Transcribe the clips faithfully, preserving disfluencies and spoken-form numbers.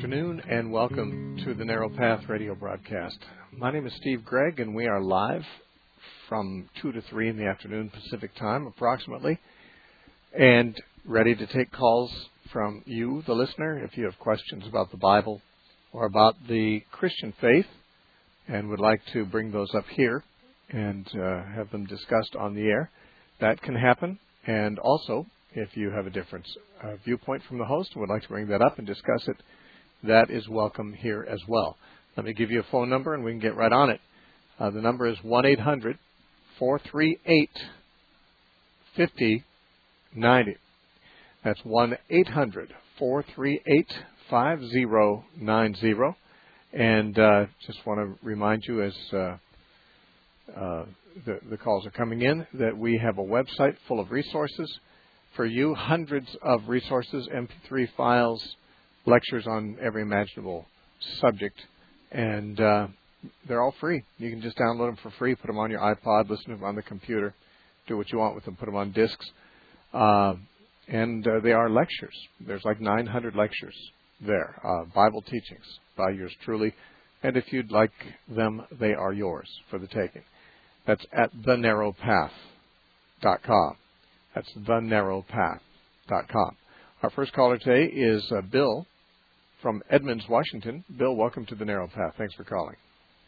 afternoon, and welcome to the Narrow Path radio broadcast. My name is Steve Gregg, and we are live from two to three in the afternoon Pacific time, approximately, and ready to take calls from you, the listener, if you have questions about the Bible or about the Christian faith and would like to bring those up here and uh, have them discussed on the air. That can happen, and also, if you have a different uh, viewpoint from the host and would like to bring that up and discuss it, that is welcome here as well. Let me give you a phone number and we can get right on it. Uh, the number is one eight hundred, four three eight, five zero nine zero. That's one eight hundred, four three eight, five zero nine zero. And uh, just want to remind you as uh, uh, the, the calls are coming in that we have a website full of resources for you, hundreds of resources, M P three files, lectures on every imaginable subject, and uh, they're all free. You can just download them for free, put them on your iPod, listen to them on the computer, do what you want with them, put them on discs, uh, and uh, they are lectures. There's like nine hundred lectures there, uh, Bible teachings by yours truly, and if you'd like them, they are yours for the taking. That's at the narrow path dot com. That's the narrow path dot com. Our first caller today is uh, Bill from Edmonds, Washington. Bill, welcome to the Narrow Path. Thanks for calling.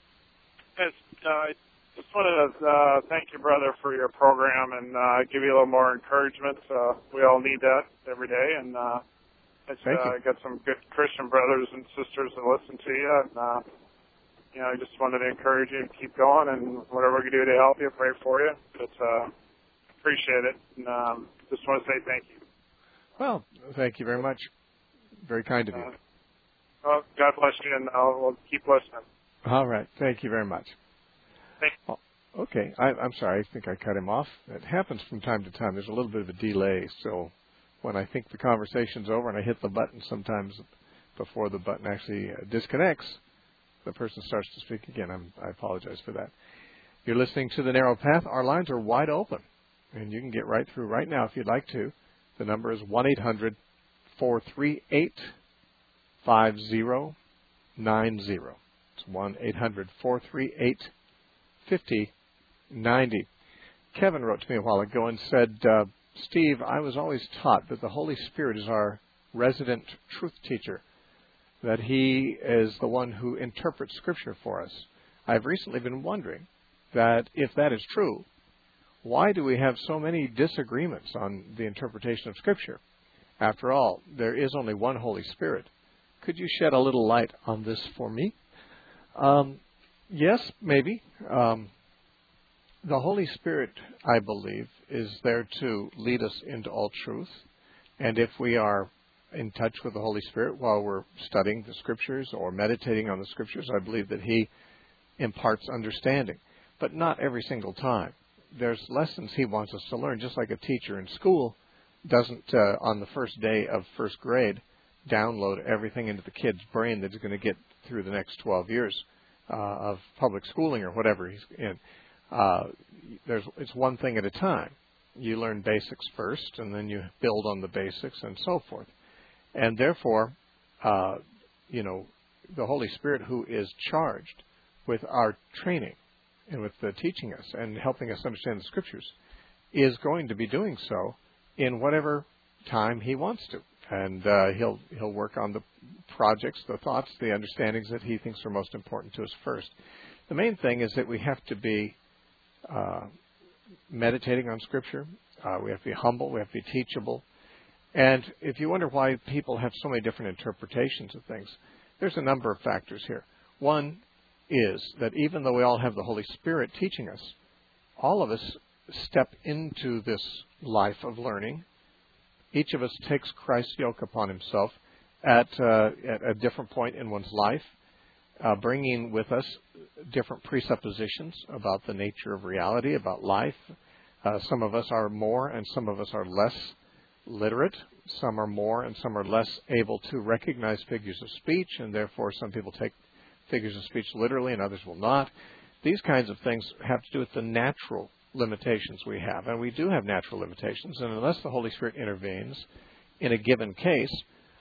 Yes, uh, I just wanted to uh, thank you, brother, for your program and uh, give you a little more encouragement. Uh, we all need that every day, and uh, it's, thank uh, you. got some good Christian brothers and sisters that listen to you, and uh, you know, I just wanted to encourage you to keep going, and whatever we can do to help you, pray for you. But uh, appreciate it, and um, just want to say thank you. Well, thank you very much. Very kind of you. Uh, well, God bless you, and I'll we'll keep listening. All right. Thank you very much. Thank you. Oh, okay. I, I'm sorry. I think I cut him off. It happens from time to time. There's a little bit of a delay. So when I think the conversation's over and I hit the button, sometimes before the button actually uh, disconnects, the person starts to speak again. I'm, I apologize for that. You're listening to The Narrow Path. Our lines are wide open, and you can get right through right now if you'd like to. The number is one eight hundred, four three eight, five zero nine zero. It's one eight hundred, four three eight, five zero nine zero. Kevin wrote to me a while ago and said, uh, Steve, I was always taught that the Holy Spirit is our resident truth teacher, that He is the one who interprets Scripture for us. I've recently been wondering that if that is true, why do we have so many disagreements on the interpretation of Scripture? After all, there is only one Holy Spirit. Could you shed a little light on this for me? Um, yes, maybe. Um, the Holy Spirit, I believe, is there to lead us into all truth. And if we are in touch with the Holy Spirit while we're studying the Scriptures or meditating on the Scriptures, I believe that He imparts understanding. But not every single time. There's lessons He wants us to learn, just like a teacher in school doesn't, uh, on the first day of first grade, download everything into the kid's brain that's going to get through the next twelve years uh, of public schooling or whatever he's in. Uh, there's, it's one thing at a time. You learn basics first, and then you build on the basics and so forth. And therefore, uh, you know, the Holy Spirit, who is charged with our training and with the teaching us and helping us understand the Scriptures, is going to be doing so in whatever time He wants to. And uh, he'll he'll work on the projects, the thoughts, the understandings that He thinks are most important to us first. The main thing is that we have to be uh, meditating on Scripture. Uh, we have to be humble. We have to be teachable. And if you wonder why people have so many different interpretations of things, there's a number of factors here. One is that even though we all have the Holy Spirit teaching us, all of us step into this life of learning. Each of us takes Christ's yoke upon himself at, uh, at a different point in one's life, uh, bringing with us different presuppositions about the nature of reality, about life. Uh, some of us are more and some of us are less literate. Some are more and some are less able to recognize figures of speech, and therefore some people take figures of speech literally and others will not. These kinds of things have to do with the natural limitations we have. And we do have natural limitations. And unless the Holy Spirit intervenes in a given case,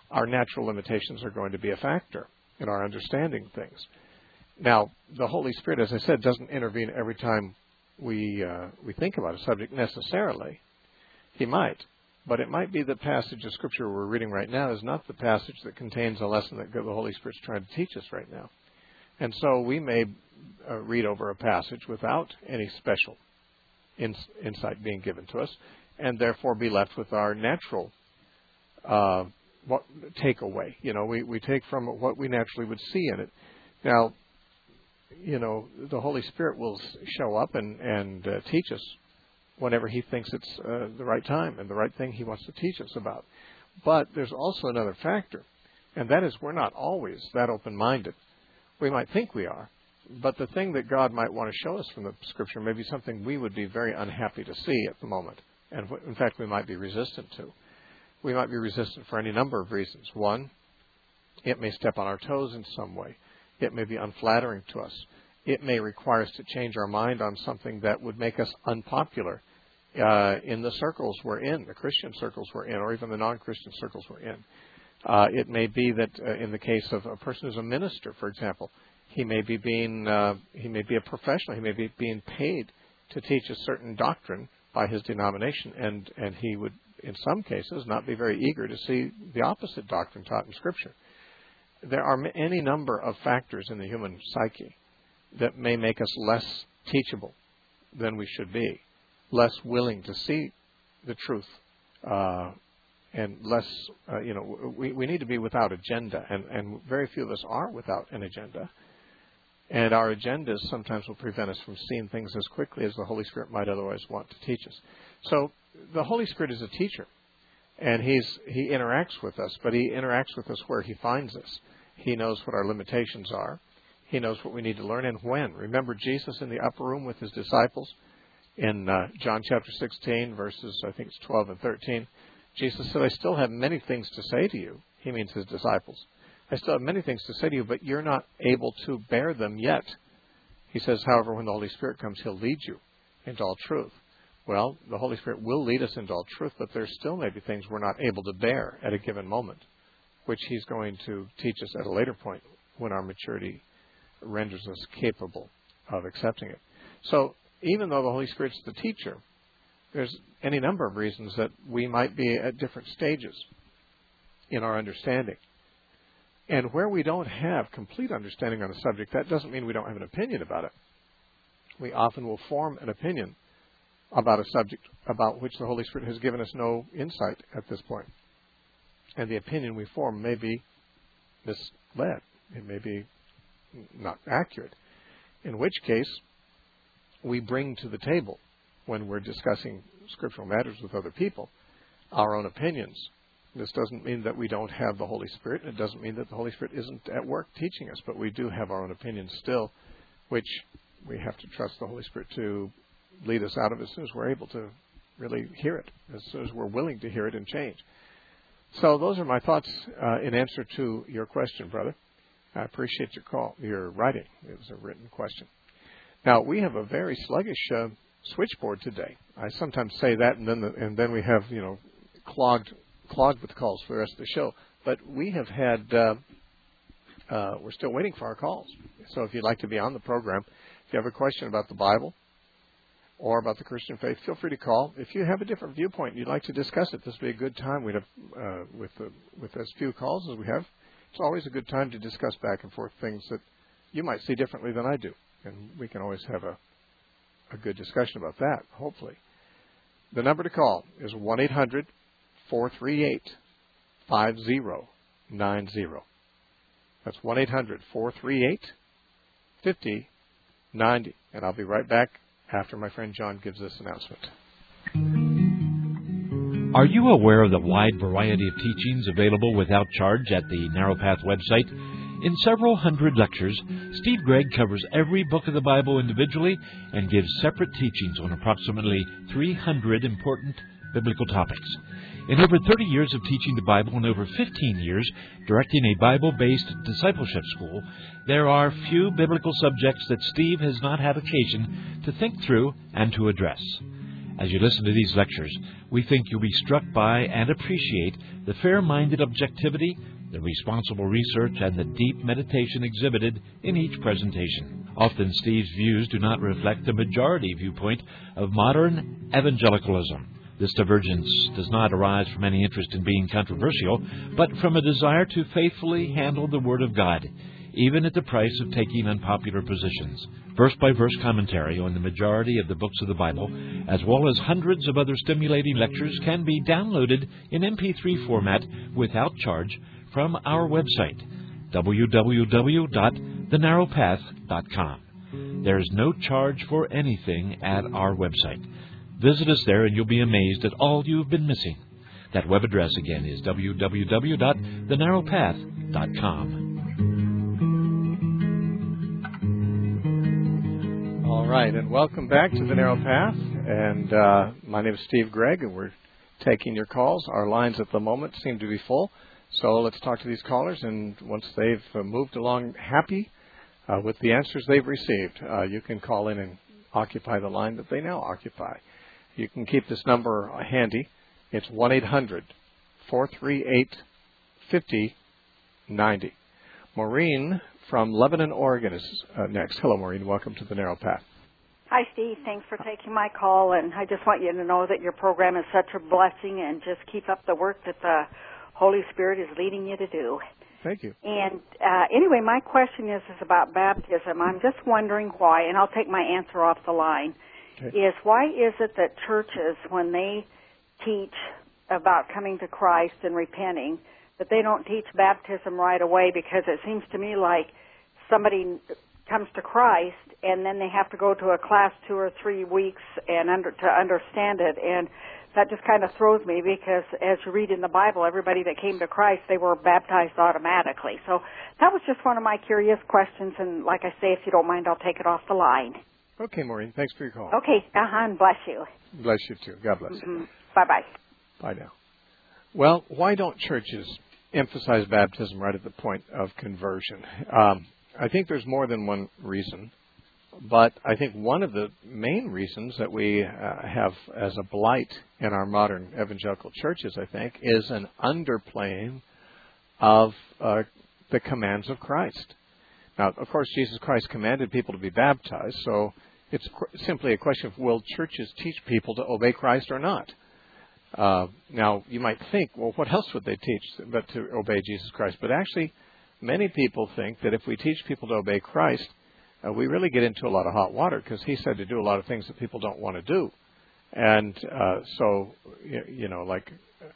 our natural limitations are going to be a factor in our understanding things. Now, the Holy Spirit, as I said, doesn't intervene every time we uh, we think about a subject necessarily. He might, but it might be the passage of Scripture we're reading right now is not the passage that contains a lesson that the Holy Spirit's trying to teach us right now. And so we may uh, read over a passage without any special ins- insight being given to us, and therefore be left with our natural uh, what, takeaway. You know, we, we take from it what we naturally would see in it. Now, you know, the Holy Spirit will show up and, and uh, teach us whenever He thinks it's uh, the right time and the right thing He wants to teach us about. But there's also another factor, and that is we're not always that open-minded. We might think we are, but the thing that God might want to show us from the Scripture may be something we would be very unhappy to see at the moment, and in fact we might be resistant to. We might be resistant for any number of reasons. One, it may step on our toes in some way. It may be unflattering to us. It may require us to change our mind on something that would make us unpopular uh, in the circles we're in, the Christian circles we're in, or even the non-Christian circles we're in. Uh, it may be that uh, in the case of a person who's a minister, for example, he may be being uh, he may be a professional. He may be being paid to teach a certain doctrine by his denomination, and, and he would, in some cases, not be very eager to see the opposite doctrine taught in Scripture. There are any number of factors in the human psyche that may make us less teachable than we should be, less willing to see the truth, uh, and less, uh, you know, we, we need to be without agenda, and, and very few of us are without an agenda. And our agendas sometimes will prevent us from seeing things as quickly as the Holy Spirit might otherwise want to teach us. So the Holy Spirit is a teacher, and he's he interacts with us, but he interacts with us where he finds us. He knows what our limitations are. He knows what we need to learn and when. Remember Jesus in the upper room with his disciples in uh, John chapter sixteen, verses, I think it's twelve and thirteen. Jesus said, I still have many things to say to you. He means his disciples. I still have many things to say to you, but you're not able to bear them yet. He says, however, when the Holy Spirit comes, he'll lead you into all truth. Well, the Holy Spirit will lead us into all truth, but there still may be things we're not able to bear at a given moment, which he's going to teach us at a later point when our maturity renders us capable of accepting it. So even though the Holy Spirit's the teacher, there's any number of reasons that we might be at different stages in our understanding. And where we don't have complete understanding on a subject, that doesn't mean we don't have an opinion about it. We often will form an opinion about a subject about which the Holy Spirit has given us no insight at this point. And the opinion we form may be misled. It may be not accurate. In which case, we bring to the table, when we're discussing scriptural matters with other people, our own opinions. This doesn't mean that we don't have the Holy Spirit, and it doesn't mean that the Holy Spirit isn't at work teaching us, but we do have our own opinions still, which we have to trust the Holy Spirit to lead us out of as soon as we're able to really hear it, as soon as we're willing to hear it and change. So those are my thoughts uh, in answer to your question, brother. I appreciate your call, your writing. It was a written question. Now, we have a very sluggish uh, switchboard today. I sometimes say that, and then the, and then we have, you know, clogged clogged with calls for the rest of the show. But we have had, uh, uh, we're still waiting for our calls. So if you'd like to be on the program, if you have a question about the Bible or about the Christian faith, feel free to call. If you have a different viewpoint and you'd like to discuss it, this would be a good time. We'd have, uh, with the, with as few calls as we have, it's always a good time to discuss back and forth things that you might see differently than I do. And we can always have a, a good discussion about that, hopefully. The number to call is one eight hundred four three eight five zero nine zero. That's one eight hundred four three eight five zero nine zero. And I'll be right back after my friend John gives this announcement. Are you aware of the wide variety of teachings available without charge at the Narrow Path website? In several hundred lectures, Steve Gregg covers every book of the Bible individually and gives separate teachings on approximately three hundred important biblical topics. In over thirty years of teaching the Bible and over fifteen years directing a Bible-based discipleship school, there are few biblical subjects that Steve has not had occasion to think through and to address. As you listen to these lectures, we think you'll be struck by and appreciate the fair-minded objectivity, the responsible research, and the deep meditation exhibited in each presentation. Often Steve's views do not reflect the majority viewpoint of modern evangelicalism. This divergence does not arise from any interest in being controversial, but from a desire to faithfully handle the Word of God, even at the price of taking unpopular positions. Verse-by-verse commentary on the majority of the books of the Bible, as well as hundreds of other stimulating lectures, can be downloaded in M P three format without charge from our website, w w w dot the narrow path dot com. There is no charge for anything at our website. Visit us there and you'll be amazed at all you've been missing. That web address again is w w w dot the narrow path dot com. All right, and welcome back to The Narrow Path. And uh, my name is Steve Gregg, and we're taking your calls. Our lines at the moment seem to be full, so let's talk to these callers. And once they've uh, moved along happy uh, with the answers they've received, uh, you can call in and occupy the line that they now occupy. You can keep this number handy. It's one eight hundred four three eight five zero nine zero. Maureen from Lebanon, Oregon is uh, next. Hello, Maureen. Welcome to The Narrow Path. Hi, Steve. Thanks for taking my call, and I just want you to know that your program is such a blessing, and just keep up the work that the Holy Spirit is leading you to do. Thank you. And uh, anyway, my question is, is about baptism. I'm just wondering why, and I'll take my answer off the line, okay. is why is it that churches, when they teach about coming to Christ and repenting, that they don't teach baptism right away? Because it seems to me like somebody comes to Christ and then they have to go to a class two or three weeks and under, to understand it. And that just kind of throws me, because as you read in the Bible, everybody that came to Christ, they were baptized automatically. So that was just one of my curious questions. And like I say, if you don't mind, I'll take it off the line. Okay, Maureen. Thanks for your call. Okay. Uh-huh. And bless you. Bless you, too. God bless mm-hmm. you. Bye-bye. Bye now. Well, why don't churches emphasize baptism right at the point of conversion? Um, I think there's more than one reason, but I think one of the main reasons that we uh, have as a blight in our modern evangelical churches, I think, is an underplaying of uh, the commands of Christ. Now, of course, Jesus Christ commanded people to be baptized, so it's qu- simply a question of, will churches teach people to obey Christ or not? Uh, now, you might think, well, what else would they teach but to obey Jesus Christ? But actually, many people think that if we teach people to obey Christ, uh, we really get into a lot of hot water, because he said to do a lot of things that people don't want to do. And uh, so, you, you know, like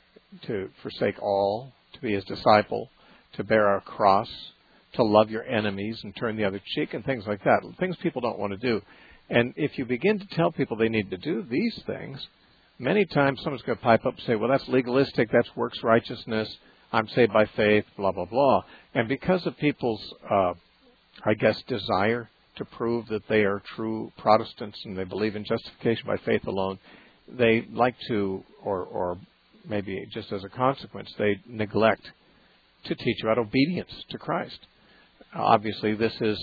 to forsake all, to be his disciple, to bear our cross, to love your enemies and turn the other cheek, and things like that, things people don't want to do. And if you begin to tell people they need to do these things, many times someone's going to pipe up and say, well, that's legalistic, that's works righteousness, I'm saved by faith, blah, blah, blah. And because of people's, uh, I guess, desire to prove that they are true Protestants and they believe in justification by faith alone, they like to, or, or maybe just as a consequence, they neglect to teach about obedience to Christ. Obviously, this is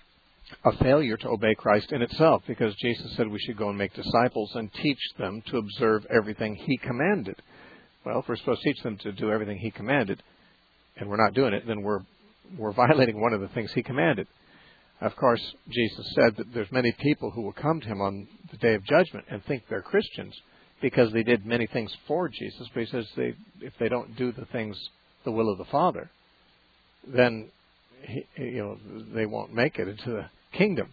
a failure to obey Christ in itself, because Jesus said we should go and make disciples and teach them to observe everything he commanded. Well, if we're supposed to teach them to do everything he commanded, and we're not doing it, then we're we're violating one of the things he commanded. Of course, Jesus said that there's many people who will come to him on the day of judgment and think they're Christians because they did many things for Jesus, but he says they, if they don't do the things, the will of the Father, then he, you know they won't make it into the kingdom.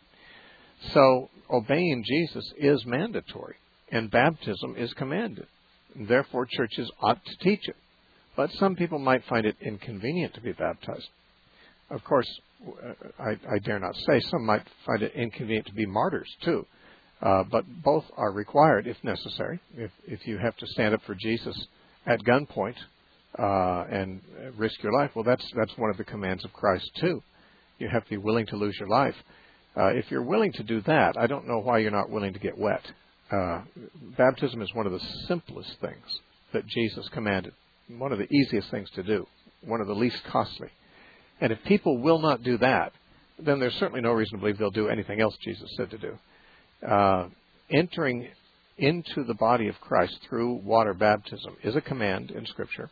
So obeying Jesus is mandatory, and baptism is commanded. And therefore, churches ought to teach it. But some people might find it inconvenient to be baptized. Of course, I, I dare not say, some might find it inconvenient to be martyrs too. Uh, but both are required if necessary. If, if you have to stand up for Jesus at gunpoint uh, and risk your life, well, that's that's one of the commands of Christ too. You have to be willing to lose your life. Uh, if you're willing to do that, I don't know why you're not willing to get wet. Uh, baptism is one of the simplest things that Jesus commanded, one of the easiest things to do, one of the least costly. And if people will not do that, then there's certainly no reason to believe they'll do anything else Jesus said to do. Uh, entering into the body of Christ through water baptism is a command in Scripture.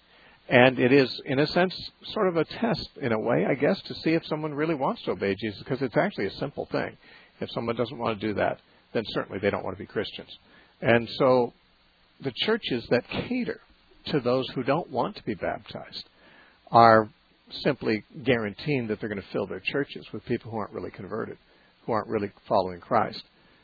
And it is, in a sense, sort of a test, in a way, I guess, to see if someone really wants to obey Jesus, because it's actually a simple thing. If someone doesn't want to do that, then certainly they don't want to be Christians. And so the churches that cater to those who don't want to be baptized are simply guaranteeing that they're going to fill their churches with people who aren't really converted, who aren't really following Christ.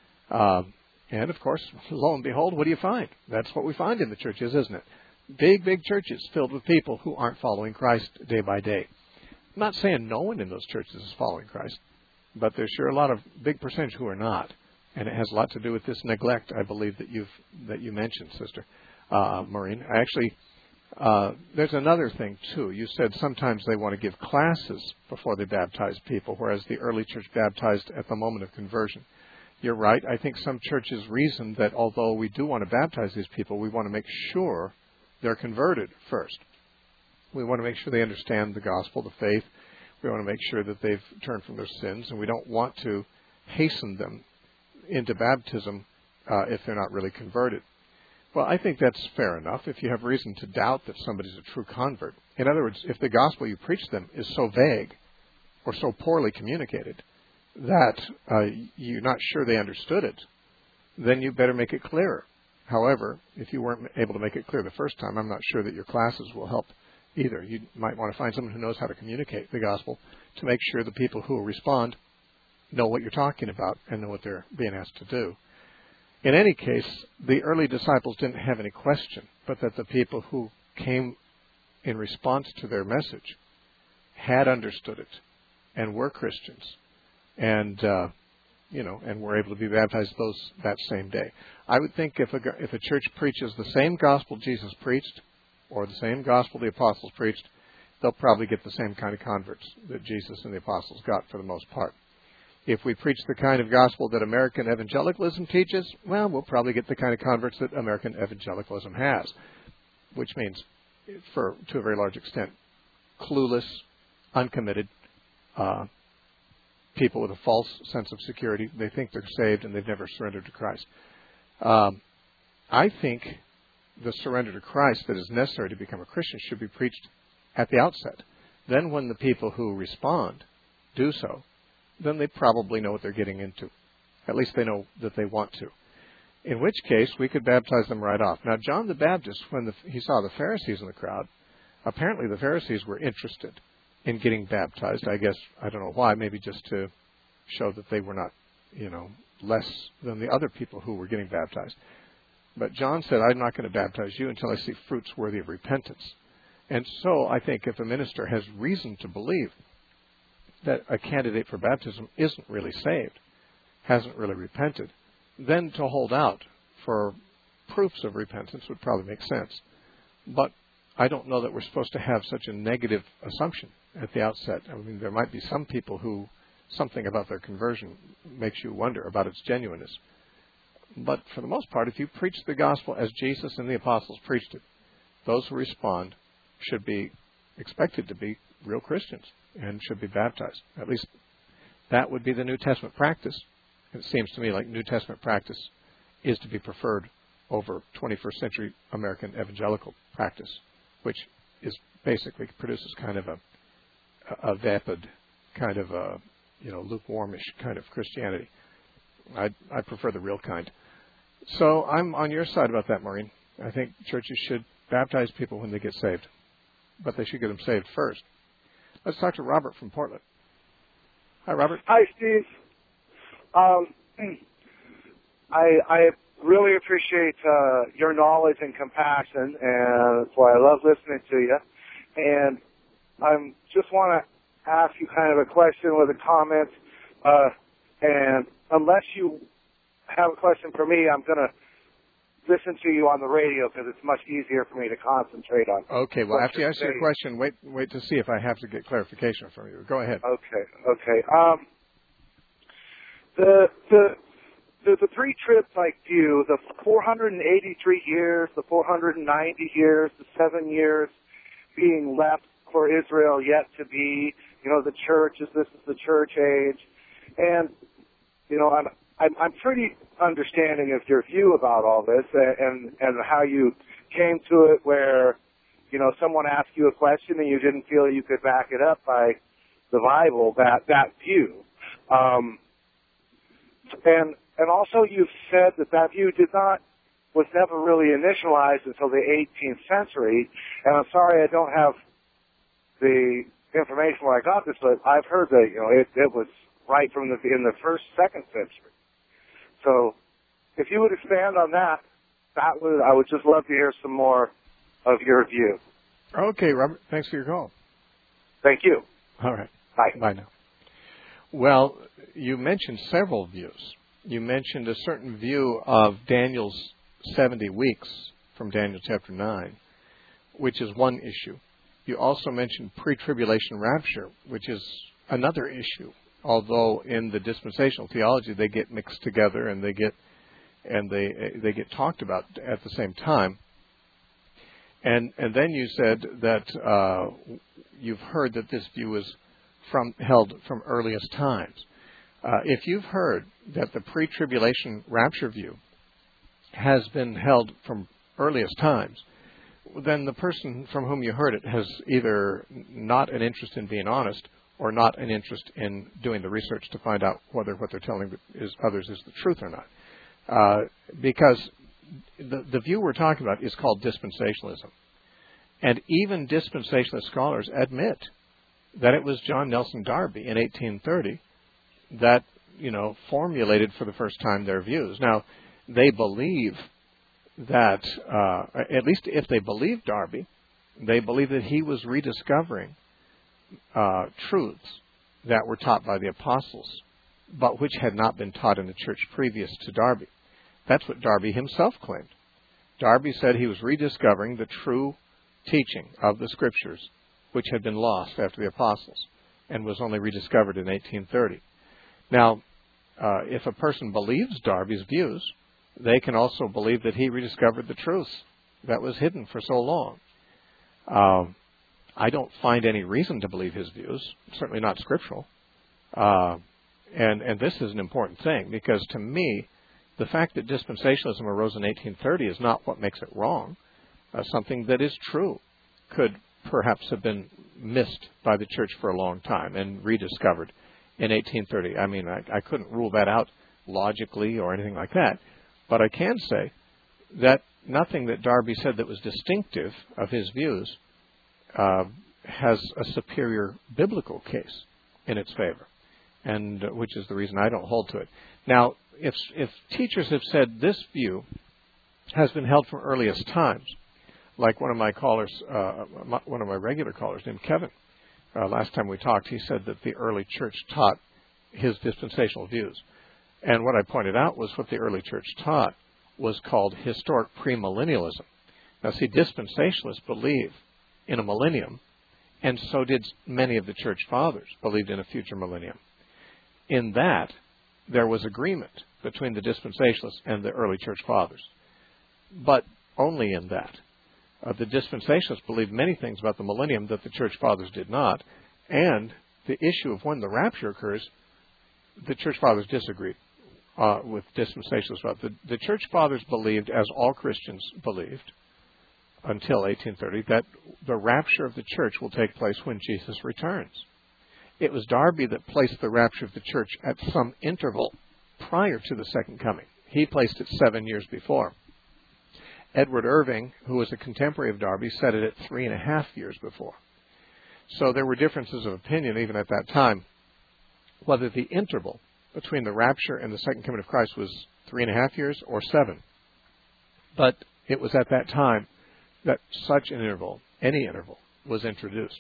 Um, and, of course, lo and behold, what do you find? That's what we find in the churches, isn't it? Big, big churches filled with people who aren't following Christ day by day. I'm not saying no one in those churches is following Christ, but there's sure a lot of big percentage who are not. And it has a lot to do with this neglect, I believe, that you've that you mentioned, Sister uh, Maureen. I actually, uh, there's another thing, too. You said sometimes they want to give classes before they baptize people, whereas the early church baptized at the moment of conversion. You're right. I think some churches reason that although we do want to baptize these people, we want to make sure they're converted first. We want to make sure they understand the gospel, the faith. We want to make sure that they've turned from their sins, and we don't want to hasten them into baptism uh, if they're not really converted. Well, I think that's fair enough if you have reason to doubt that somebody's a true convert. In other words, if the gospel you preach them is so vague or so poorly communicated that uh, you're not sure they understood it, then you better make it clearer. However, if you weren't able to make it clear the first time, I'm not sure that your classes will help either. You might want to find someone who knows how to communicate the gospel to make sure the people who will respond know what you're talking about and know what they're being asked to do. In any case, the early disciples didn't have any question, but that the people who came in response to their message had understood it and were Christians and uh, you know, and were able to be baptized those that same day. I would think if a, if a church preaches the same gospel Jesus preached or the same gospel the apostles preached, they'll probably get the same kind of converts that Jesus and the apostles got for the most part. If we preach the kind of gospel that American evangelicalism teaches, well, we'll probably get the kind of converts that American evangelicalism has, which means, for to a very large extent, clueless, uncommitted, uh, people with a false sense of security. They think they're saved and they've never surrendered to Christ. Um, I think the surrender to Christ that is necessary to become a Christian should be preached at the outset. Then when the people who respond do so, then they probably know what they're getting into. At least they know that they want to. In which case, we could baptize them right off. Now, John the Baptist, when the, he saw the Pharisees in the crowd, apparently the Pharisees were interested in getting baptized. I guess, I don't know why, maybe just to show that they were not, you know, less than the other people who were getting baptized. But John said, I'm not going to baptize you until I see fruits worthy of repentance. And so I think if a minister has reason to believe that a candidate for baptism isn't really saved, hasn't really repented, then to hold out for proofs of repentance would probably make sense. But I don't know that we're supposed to have such a negative assumption at the outset. I mean, there might be some people who something about their conversion makes you wonder about its genuineness. But for the most part, if you preach the gospel as Jesus and the apostles preached it, those who respond should be expected to be real Christians and should be baptized. At least that would be the New Testament practice. It seems to me like New Testament practice is to be preferred over twenty-first century American evangelical practice, which is basically produces kind of a, a vapid, kind of a, you know, lukewarmish kind of Christianity. I I prefer the real kind. So I'm on your side about that, Maureen. I think churches should baptize people when they get saved, but they should get them saved first. Let's talk to Robert from Portland. Hi, Robert. Hi, Steve. Um, I I really appreciate uh, your knowledge and compassion, and that's why I love listening to you. And I just want to ask you kind of a question with a comment. Uh, and unless you have a question for me, I'm going to listen to you on the radio because it's much easier for me to concentrate on. Okay, well, after you ask your question, wait wait to see if I have to get clarification from you. Go ahead. Okay, okay. Um, the the the, the pre-trib-like view, the four hundred eighty-three years, the four hundred ninety years, the seven years being left for Israel yet to be, you know, the church is this is the church age, and you know, I'm I'm, I'm pretty understanding of your view about all this and, and how you came to it where, you know, someone asked you a question and you didn't feel you could back it up by the Bible, that, that view. Um, and, and also you've said that that view did not, was never really initialized until the eighteenth century. And I'm sorry I don't have the information where I got this, but I've heard that, you know, it, it was right from the, in the first, second century. So if you would expand on that, that would, I would just love to hear some more of your view. Okay, Robert. Thanks for your call. Thank you. All right. Bye. Bye now. Well, you mentioned several views. You mentioned a certain view of Daniel's seventy weeks from Daniel chapter nine, which is one issue. You also mentioned pre-tribulation rapture, which is another issue. Although in the dispensational theology they get mixed together and they get and they they get talked about at the same time. And and then you said that uh, you've heard that this view is from held from earliest times. Uh, if you've heard that the pre-tribulation rapture view has been held from earliest times, then the person from whom you heard it has either not an interest in being honest or not an interest in doing the research to find out whether what they're telling is, others is the truth or not. Uh, because the, the view we're talking about is called dispensationalism. And even dispensationalist scholars admit that it was John Nelson Darby in eighteen thirty that, you know, formulated for the first time their views. Now, they believe that, uh, at least if they believe Darby, they believe that he was rediscovering uh, truths that were taught by the apostles, but which had not been taught in the church previous to Darby. That's what Darby himself claimed. Darby said he was rediscovering the true teaching of the Scriptures, which had been lost after the apostles, and was only rediscovered in eighteen thirty. Now, uh, if a person believes Darby's views, they can also believe that he rediscovered the truth that was hidden for so long. Um, I don't find any reason to believe his views, certainly not scriptural. Uh, and, and this is an important thing, because to me, the fact that dispensationalism arose in eighteen thirty is not what makes it wrong. Uh, something that is true could perhaps have been missed by the church for a long time and rediscovered in eighteen thirty. I mean, I, I couldn't rule that out logically or anything like that. But I can say that nothing that Darby said that was distinctive of his views uh, has a superior biblical case in its favor, and uh, which is the reason I don't hold to it. Now, if if teachers have said this view has been held from earliest times, like one of my callers, uh, one of my regular callers named Kevin, uh, last time we talked, he said that the early church taught his dispensational views. And what I pointed out was what the early church taught was called historic premillennialism. Now, see, dispensationalists believe in a millennium, and so did many of the church fathers, believed in a future millennium. In that, there was agreement between the dispensationalists and the early church fathers, but only in that. Uh, the dispensationalists believed many things about the millennium that the church fathers did not, and the issue of when the rapture occurs, the church fathers disagreed uh, with dispensationalists about. The, the church fathers believed, as all Christians believed until eighteen thirty, that the rapture of the church will take place when Jesus returns. It was Darby that placed the rapture of the church at some interval prior to the second coming. He placed it seven years before. Edward Irving, who was a contemporary of Darby, said it at three and a half years before. So there were differences of opinion even at that time, whether the interval between the rapture and the second coming of Christ was three and a half years or seven. But it was at that time that such an interval, any interval, was introduced.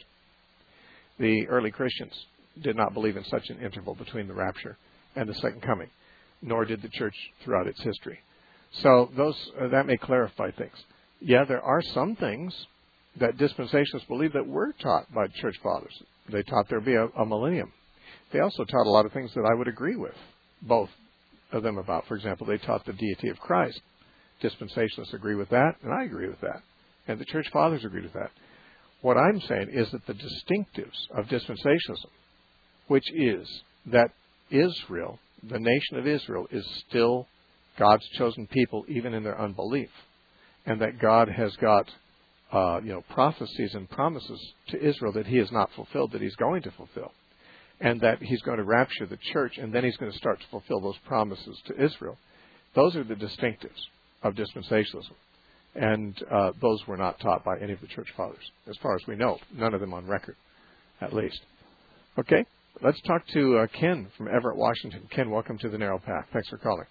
The early Christians did not believe in such an interval between the rapture and the second coming, nor did the church throughout its history. So those uh, that may clarify things. Yeah, there are some things that dispensationalists believe that were taught by church fathers. They taught there would be a, a millennium. They also taught a lot of things that I would agree with, both of them about. For example, they taught the deity of Christ. Dispensationalists agree with that, and I agree with that. And the church fathers agreed with that. What I'm saying is that the distinctives of dispensationalism, which is that Israel, the nation of Israel is still God's chosen people, even in their unbelief, and that God has got uh, you know prophecies and promises to Israel that He has not fulfilled, that He's going to fulfill, and that He's going to rapture the church, and then He's going to start to fulfill those promises to Israel. Those are the distinctives of dispensationalism, and uh, those were not taught by any of the church fathers, as far as we know. None of them on record, at least. Okay, let's talk to uh, Ken from Everett, Washington. Ken, welcome to the Narrow Path. Thanks for calling.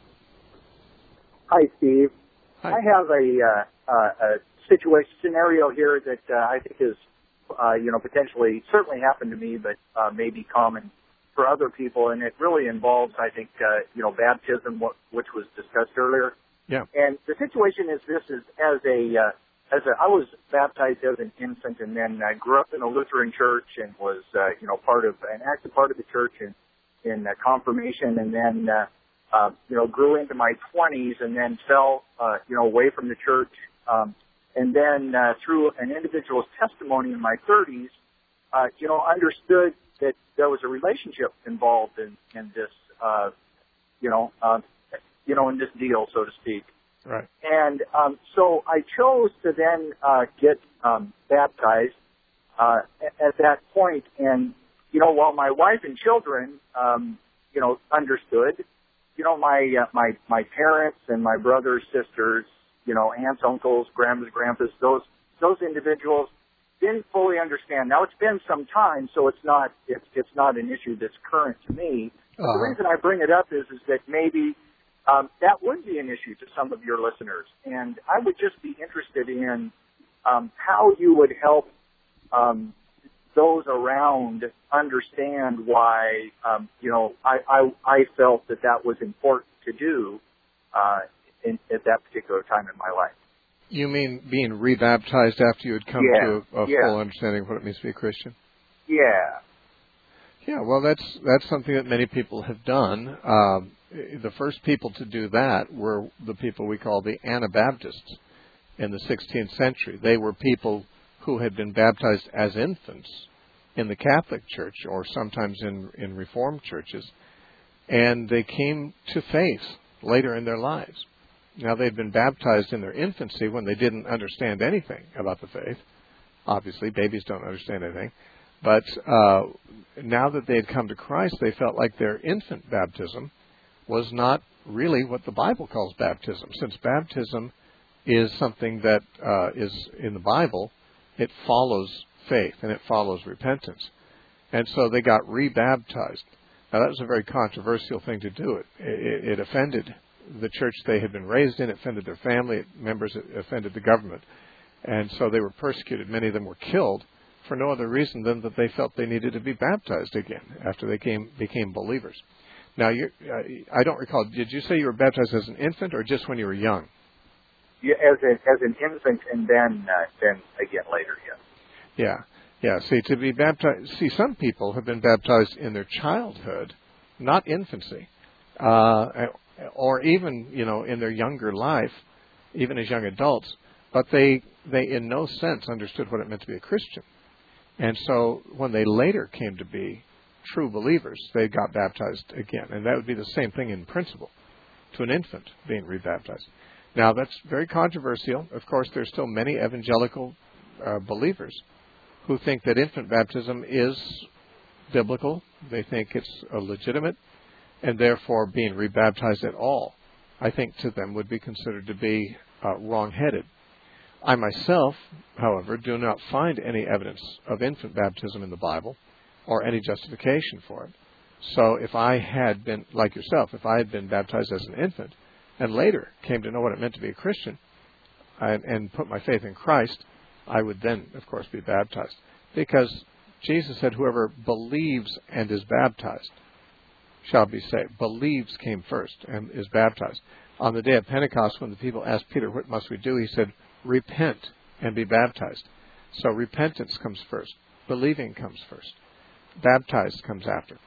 Hi, Steve. Hi. I have a, uh, uh, a situation scenario here that uh, I think is, uh, you know, potentially certainly happened to me, but uh, may be common for other people, and it really involves, I think, uh, you know, baptism, which was discussed earlier. Yeah. And the situation is this: is as a uh, as a I was baptized as an infant, and then I grew up in a Lutheran church and was, uh, you know, part of an active part of the church in in uh, confirmation, and then. Uh, Uh, you know, grew into my twenties and then fell, uh, you know, away from the church. Um, and then uh, through an individual's testimony in my thirties, uh, you know, understood that there was a relationship involved in, in this, uh, you know, uh, you know, in this deal, so to speak. Right. And um, so I chose to then uh, get um, baptized uh, at that point. And, you know, while my wife and children, um, you know, understood, you know, my, uh, my, my parents and my brothers, sisters, you know, aunts, uncles, grandmas, grandpas, those, those individuals didn't fully understand. Now it's been some time, so it's not, it's, it's not an issue that's current to me. Uh-huh. The reason I bring it up is, is that maybe, um, that would be an issue to some of your listeners. And I would just be interested in, um, how you would help, um, those around understand why, um, you know, I, I, I felt that that was important to do uh, in, at that particular time in my life. You mean being rebaptized after you had come yeah. to a, a yeah. full understanding of what it means to be a Christian? Yeah. Yeah, well, that's that's something that many people have done. Um, the first people to do that were the people we call the Anabaptists in the sixteenth century. They were people who had been baptized as infants in the Catholic Church or sometimes in, in Reformed churches, and they came to faith later in their lives. Now, they'd been baptized in their infancy when they didn't understand anything about the faith. Obviously, babies don't understand anything. But uh, now that they had come to Christ, they felt like their infant baptism was not really what the Bible calls baptism. Since baptism is something that uh, is in the Bible, it follows faith and it follows repentance. And so they got rebaptized. Now, that was a very controversial thing to do. It, it, it offended the church they had been raised in, it offended their family members, it offended the government. And so they were persecuted. Many of them were killed for no other reason than that they felt they needed to be baptized again after they came, became believers. Now, you, I don't recall, did you say you were baptized as an infant or just when you were young? Yeah, as, a, as an infant and then uh, then again later, yes. Yeah, yeah. See, to be baptized, see, some people have been baptized in their childhood, not infancy, uh, or even, you know, in their younger life, even as young adults, but they, they in no sense understood what it meant to be a Christian. And so when they later came to be true believers, they got baptized again. And that would be the same thing in principle to an infant being rebaptized. Now, that's very controversial. Of course, there's still many evangelical uh, believers who think that infant baptism is biblical. They think it's uh, legitimate, and therefore being rebaptized at all, I think to them would be considered to be uh, wrong-headed. I myself, however, do not find any evidence of infant baptism in the Bible or any justification for it. So if I had been, like yourself, if I had been baptized as an infant and later came to know what it meant to be a Christian and, and put my faith in Christ, I would then, of course, be baptized. Because Jesus said, whoever believes and is baptized shall be saved. Believes came first and is baptized. On the day of Pentecost, when the people asked Peter, what must we do? He said, repent and be baptized. So repentance comes first. Believing comes first. Baptized comes after.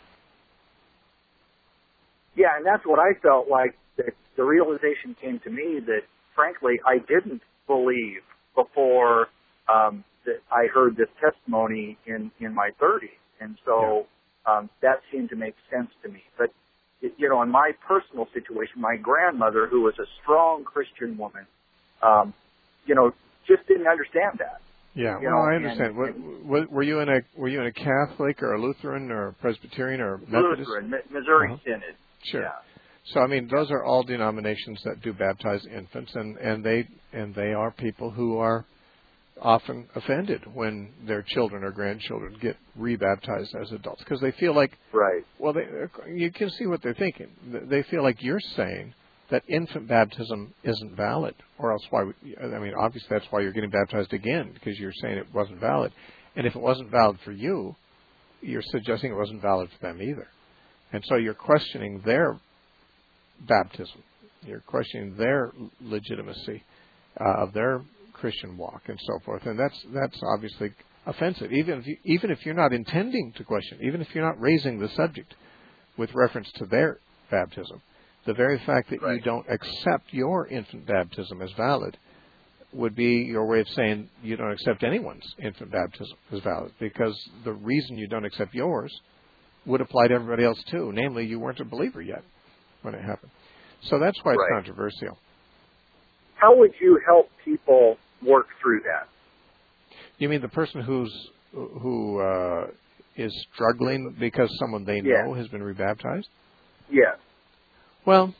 Yeah, and that's what I felt like. That the realization came to me that, frankly, I didn't believe before um, that I heard this testimony in, in my thirties. And so um, that seemed to make sense to me. But you know, in my personal situation, my grandmother, who was a strong Christian woman, um, you know, just didn't understand that. Yeah, you well, know, I understand. and, what, what, were you in a were you in a Catholic or a Lutheran or a Presbyterian or a Methodist? Lutheran, Missouri uh-huh. Synod. Sure. Yeah. So I mean, those are all denominations that do baptize infants, and, and they and they are people who are often offended when their children or grandchildren get rebaptized as adults because they feel like, right. Well, they, you can see what they're thinking. They feel like you're saying that infant baptism isn't valid, or else why would, I mean, obviously that's why you're getting baptized again, because you're saying it wasn't valid. And if it wasn't valid for you, you're suggesting it wasn't valid for them either. And so you're questioning their baptism. You're questioning their legitimacy uh, of their Christian walk and so forth. And that's that's obviously offensive, even if you, even if you're not intending to question, even if you're not raising the subject with reference to their baptism. The very fact that right. you don't accept your infant baptism as valid would be your way of saying you don't accept anyone's infant baptism as valid, because the reason you don't accept yours would apply to everybody else too, namely you weren't a believer yet when it happened. So that's why it's right. controversial. How would you help people work through that? You mean the person who's who uh, is struggling because someone they yeah. know has been rebaptized? Yes. Well,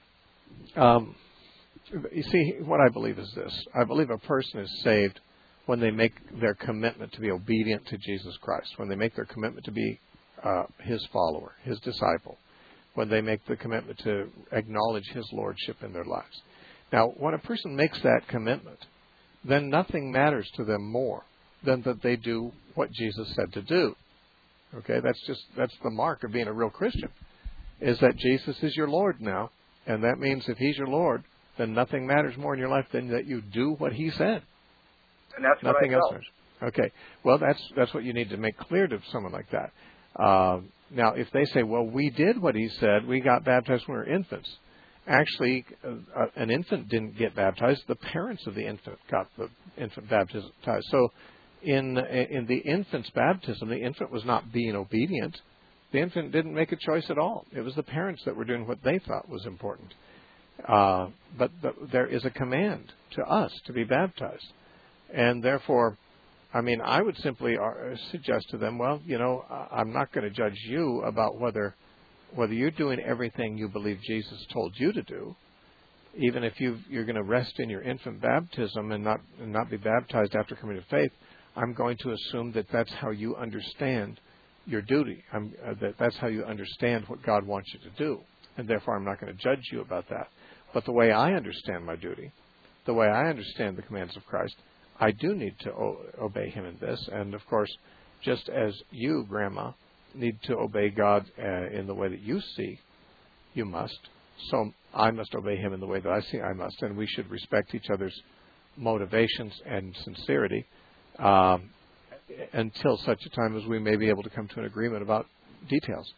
um, you see, what I believe is this. I believe a person is saved when they make their commitment to be obedient to Jesus Christ, when they make their commitment to be uh, His follower, His disciple, when they make the commitment to acknowledge His lordship in their lives. Now, when a person makes that commitment, then nothing matters to them more than that they do what Jesus said to do. Okay, that's just that's the mark of being a real Christian, is that Jesus is your Lord now, and that means if He's your Lord, then nothing matters more in your life than that you do what He said. And that's nothing what I else felt. matters. Okay, well, that's that's what you need to make clear to someone like that. Uh, now, if they say, well, we did what He said, we got baptized when we were infants. Actually, uh, an infant didn't get baptized. The parents of the infant got the infant baptized. So in in the infant's baptism, the infant was not being obedient. The infant didn't make a choice at all. It was the parents that were doing what they thought was important. Uh, but the, there is a command to us to be baptized. And therefore, I mean, I would simply suggest to them, well, you know, I'm not going to judge you about whether whether you're doing everything you believe Jesus told you to do, even if you've, you're going to rest in your infant baptism and not and not be baptized after coming to faith. I'm going to assume that that's how you understand your duty. I'm, uh, that that's how you understand what God wants you to do, and therefore I'm not going to judge you about that. But the way I understand my duty, the way I understand the commands of Christ, I do need to o- obey Him in this. And of course, just as you, Grandma, need to obey God uh, in the way that you see you must, so I must obey Him in the way that I see I must. And we should respect each other's motivations and sincerity um, until such a time as we may be able to come to an agreement about details.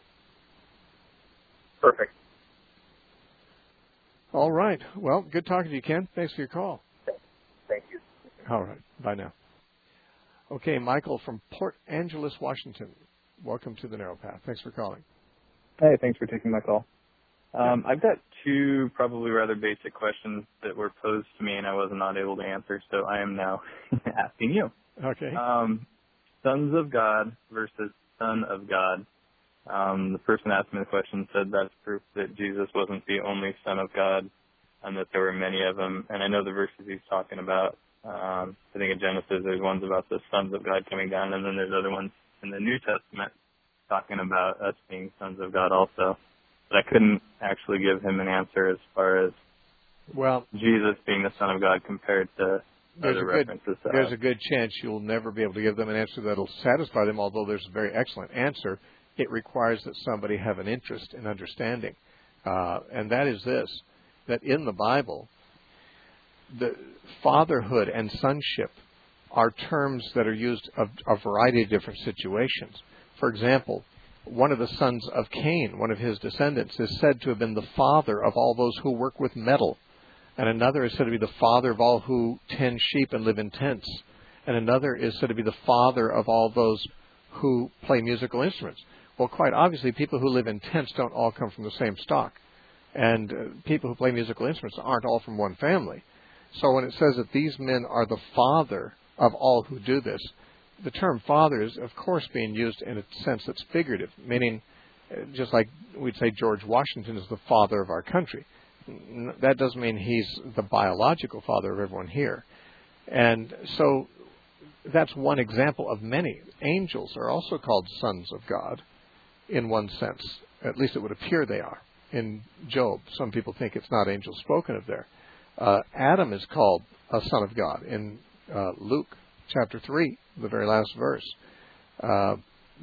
Perfect. All right. Well, good talking to you, Ken. Thanks for your call. Thank you. All right. Bye now. Okay, Michael from Port Angeles, Washington. Welcome to the Narrow Path. Thanks for calling. Hey, thanks for taking my call. Um, I've got two probably rather basic questions that were posed to me and I was not able to answer, so I am now asking you. Okay. Um, sons of God versus Son of God. Um, the person asking me the question said that's proof that Jesus wasn't the only Son of God and that there were many of them. And I know the verses he's talking about. Um, I think in Genesis there's ones about the sons of God coming down, and then there's other ones in the New Testament talking about us being sons of God also. But I couldn't actually give him an answer as far as well, Jesus being the Son of God compared to there's other a good, references to There's us. a good chance you'll never be able to give them an answer that will satisfy them, although there's a very excellent answer. It requires that somebody have an interest in understanding. Uh, and that is this, that in the Bible, the fatherhood and sonship are terms that are used of a variety of different situations. For example, one of the sons of Cain, one of his descendants, is said to have been the father of all those who work with metal. And another is said to be the father of all who tend sheep and live in tents. And another is said to be the father of all those who play musical instruments. Well, quite obviously, people who live in tents don't all come from the same stock. And uh, people who play musical instruments aren't all from one family. So when it says that these men are the father of all who do this, the term father is, of course, being used in a sense that's figurative, meaning uh, just like we'd say George Washington is the father of our country. That doesn't mean he's the biological father of everyone here. And so that's one example of many. Angels are also called sons of God in one sense. At least it would appear they are. In Job, some people think it's not angels spoken of there. Uh, Adam is called a son of God in uh, Luke chapter three, the very last verse. Uh,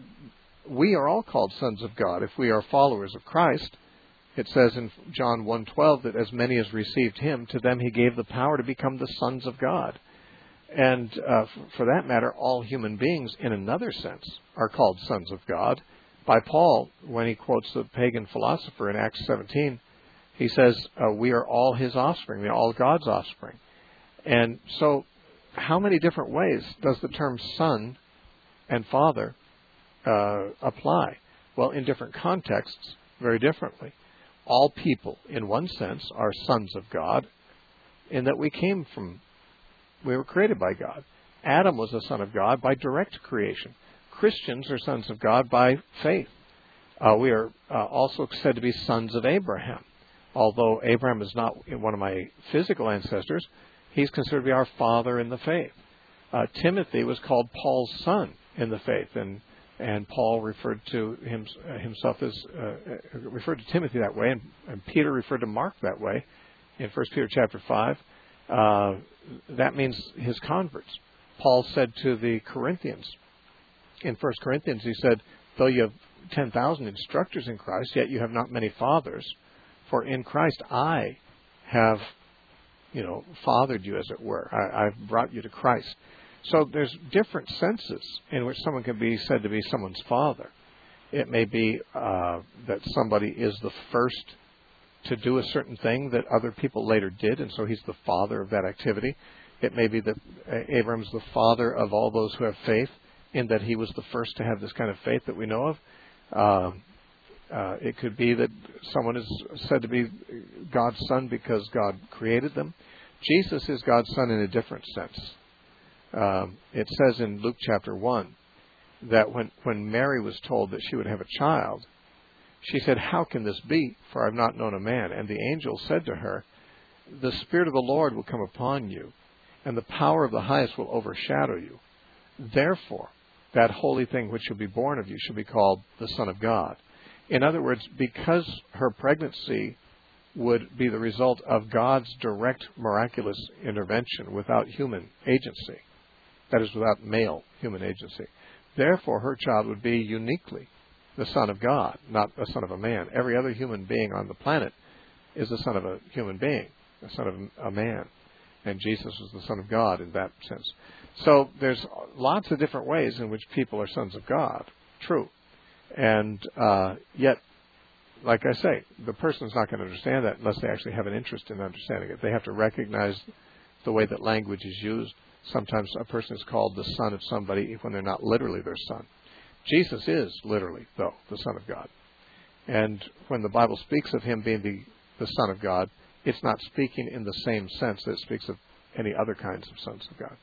we are all called sons of God if we are followers of Christ. It says in John one twelve that as many as received him, to them he gave the power to become the sons of God. And uh, f- for that matter, all human beings, in another sense, are called sons of God. By Paul, when he quotes the pagan philosopher in Acts seventeen, he says, uh, we are all his offspring, we are all God's offspring. And so, how many different ways does the term son and father uh, apply? Well, in different contexts, very differently. All people, in one sense, are sons of God, in that we came from, we were created by God. Adam was a son of God by direct creation. Christians are sons of God by faith. Uh, we are uh, also said to be sons of Abraham. Although Abraham is not one of my physical ancestors, he's considered to be our father in the faith. Uh, Timothy was called Paul's son in the faith, and and Paul referred to him, uh, himself as uh, referred to Timothy that way, and, and Peter referred to Mark that way in First Peter chapter five. Uh, that means his converts. Paul said to the Corinthians in First Corinthians, he said, though you have ten thousand instructors in Christ, yet you have not many fathers. For in Christ I have, you know, fathered you, as it were. I, I've brought you to Christ. So there's different senses in which someone can be said to be someone's father. It may be uh, that somebody is the first to do a certain thing that other people later did, and so he's the father of that activity. It may be that Abraham's the father of all those who have faith, in that he was the first to have this kind of faith that we know of. Uh, uh, it could be that someone is said to be God's son because God created them. Jesus is God's son in a different sense. Um, it says in Luke chapter one that when, when Mary was told that she would have a child, she said, how can this be? For I have not known a man. And the angel said to her, the Spirit of the Lord will come upon you, and the power of the highest will overshadow you. Therefore, that holy thing which shall be born of you shall be called the Son of God. In other words, because her pregnancy would be the result of God's direct miraculous intervention without human agency, that is, without male human agency, therefore her child would be uniquely the Son of God, not a son of a man. Every other human being on the planet is the son of a human being, the son of a man. And Jesus was the Son of God in that sense. So there's lots of different ways in which people are sons of God. True. And uh, yet, like I say, the person's not going to understand that unless they actually have an interest in understanding it. They have to recognize the way that language is used. Sometimes a person is called the son of somebody when they're not literally their son. Jesus is literally, though, the Son of God. And when the Bible speaks of him being the, the Son of God, it's not speaking in the same sense that it speaks of any other kinds of sons of God.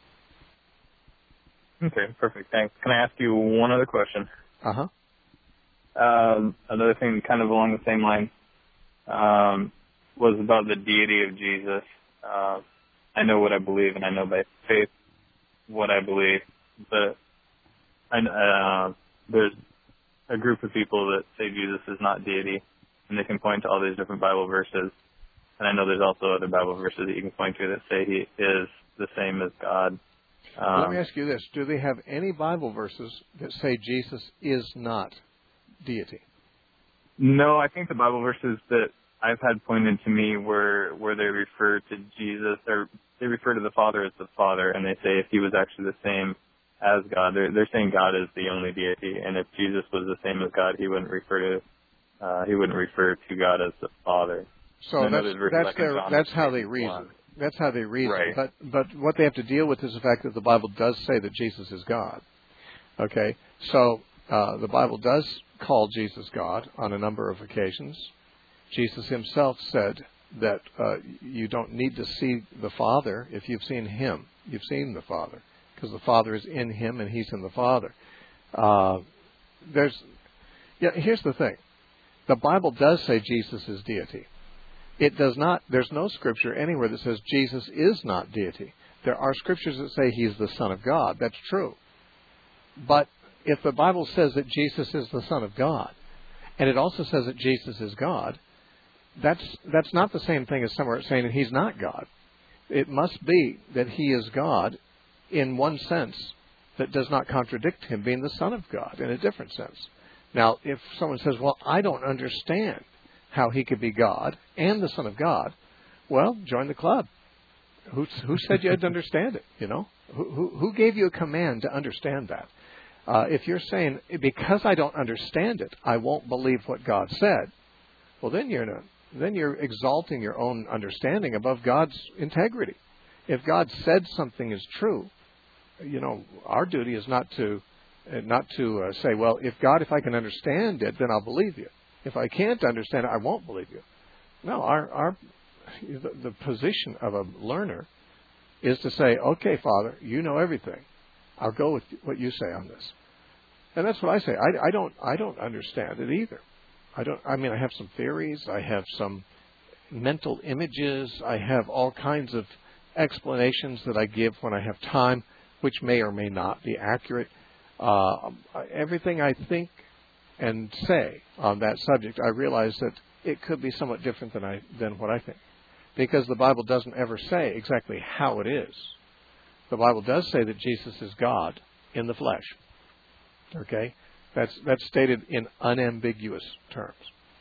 Okay, perfect. Thanks. Can I ask you one other question? Uh-huh. Um, another thing kind of along the same line um, was about the deity of Jesus. Uh, I know what I believe, and I know by faith what I believe, but I, uh, there's a group of people that say Jesus is not deity, and they can point to all these different Bible verses. And I know there's also other Bible verses that you can point to that say he is the same as God. Um, Let me ask you this. Do they have any Bible verses that say Jesus is not deity? No, I think the Bible verses that I've had pointed to me where where they refer to Jesus, or they refer to the Father as the Father, and they say if he was actually the same as God, they're, they're saying God is the only deity, and if Jesus was the same as God, he wouldn't refer to uh, he wouldn't refer to God as the Father. So that's that's their that's how they reason. That's how they reason. Right. But but what they have to deal with is the fact that the Bible does say that Jesus is God. Okay, so Uh, the Bible does call Jesus God on a number of occasions. Jesus himself said that uh, you don't need to see the Father if you've seen him. You've seen the Father, because the Father is in him and he's in the Father. Uh, there's, yeah. Here's the thing: the Bible does say Jesus is deity. It does not. There's no scripture anywhere that says Jesus is not deity. There are scriptures that say he's the Son of God. That's true. But if the Bible says that Jesus is the Son of God, and it also says that Jesus is God, that's that's not the same thing as somewhere saying that he's not God. It must be that he is God in one sense that does not contradict him being the Son of God in a different sense. Now, if someone says, well, I don't understand how he could be God and the Son of God, well, join the club. Who, who said you had to understand it, you know? Who, who, who gave you a command to understand that? Uh, if you're saying, because I don't understand it, I won't believe what God said, well, then you're in a, then you're exalting your own understanding above God's integrity. If God said something is true, you know, our duty is not to uh, not to uh, say, well, if God, if I can understand it, then I'll believe you. If I can't understand it, I won't believe you. No, our our the, the position of a learner is to say, okay, Father, you know everything. I'll go with what you say on this. And that's what I say. I, I don't I don't understand it either. I don't. I mean, I have some theories. I have some mental images. I have all kinds of explanations that I give when I have time, which may or may not be accurate. Uh, everything I think and say on that subject, I realize that it could be somewhat different than I than what I think, because the Bible doesn't ever say exactly how it is. The Bible does say that Jesus is God in the flesh. Okay? That's that's stated in unambiguous terms.